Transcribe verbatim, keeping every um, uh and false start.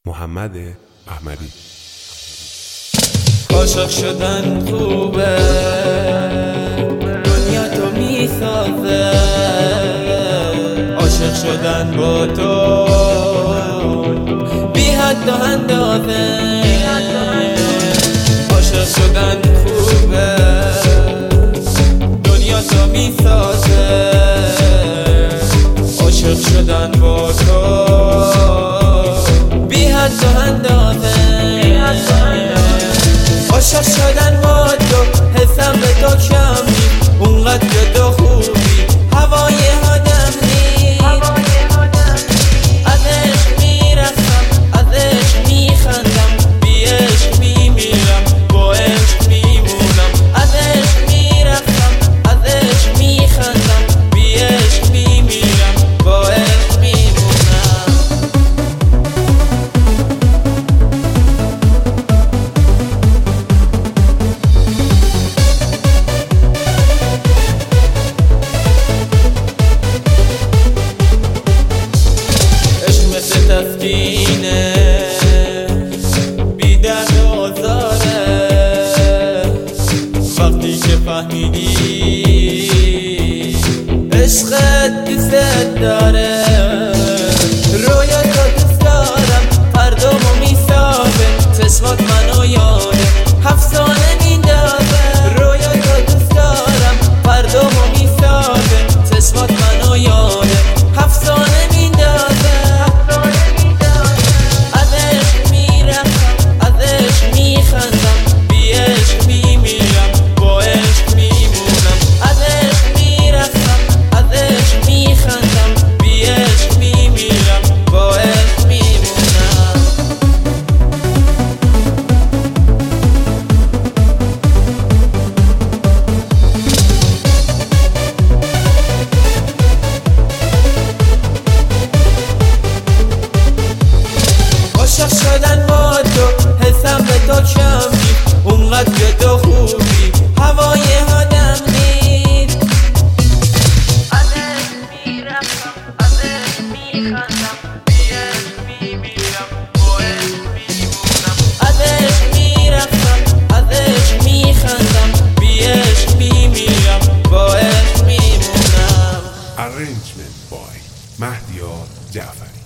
محمد احمدی. عاشق شدن خوبه، دنیا تو میسازه. عاشق شدن با تو بی حد و اندازه. عاشق شدن خوبه، دنیا تو میسازه. عاشق شدن با تو بی حد و اندازه. عاشق شدن با تو حسم به تو کم نی، اونقدر که تو خوبی هوای آدم نی. از عشق میرسم، از عشق میخندم، بی عشق میمیرم، با عشق میمونم. از عشق میرسم، از عشق میخندم، بی عشق میمیرم، با عشق میمونم. تسکینه بی درد و آزاره. وقتی که فهمیدی عشقت دوست داره. رویا تو دوست دارم، فردامو میسازه. چشمات منو یاده هفت ساله میندازه. رویا تو دوست دارم، فردامو میسازه. چشمات منو یاده هفت ساله میندازه. عاشق شدن با تو حسم به تو کم نی، اونقدر که تو خوبی هوای آدم نیست. از عشق میرفتم، از عشق میخندم، بی عشق میمیرم، با عشق میمونم. از عشق میرفتم، از عشق میخندم، بی عشق میمیرم، با عشق میمونم. Arrangement by مهدیار جعفری.